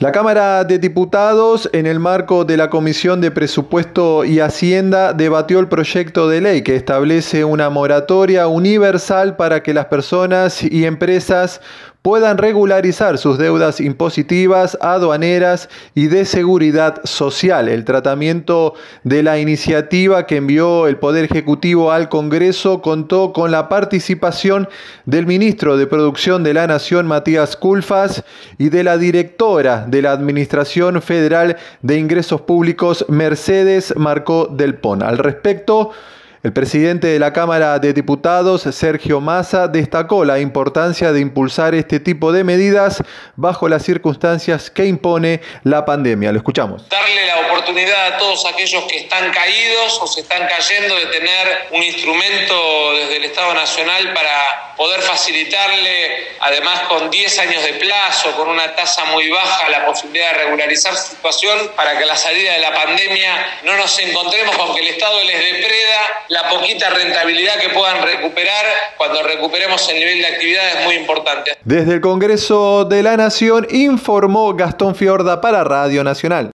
La Cámara de Diputados, en el marco de la Comisión de Presupuesto y Hacienda, debatió el proyecto de ley que establece una moratoria universal para que las personas y empresas puedan regularizar sus deudas impositivas, aduaneras y de seguridad social. El tratamiento de la iniciativa que envió el Poder Ejecutivo al Congreso contó con la participación del ministro de Producción de la Nación, Matías Culfas, y de la directora de la Administración Federal de Ingresos Públicos, Mercedes Marcó del Pon. Al respecto, el presidente de la Cámara de Diputados, Sergio Massa, destacó la importancia de impulsar este tipo de medidas bajo las circunstancias que impone la pandemia. Lo escuchamos. Darle la oportunidad a todos aquellos que están caídos o se están cayendo de tener un instrumento desde el Estado Nacional para poder facilitarle, además con 10 años de plazo, con una tasa muy baja, la posibilidad de regularizar su situación para que a la salida de la pandemia no nos encontremos con que el Estado les depreda la poquita rentabilidad que puedan recuperar. Cuando recuperemos el nivel de actividad es muy importante. Desde el Congreso de la Nación informó Gastón Fiorda para Radio Nacional.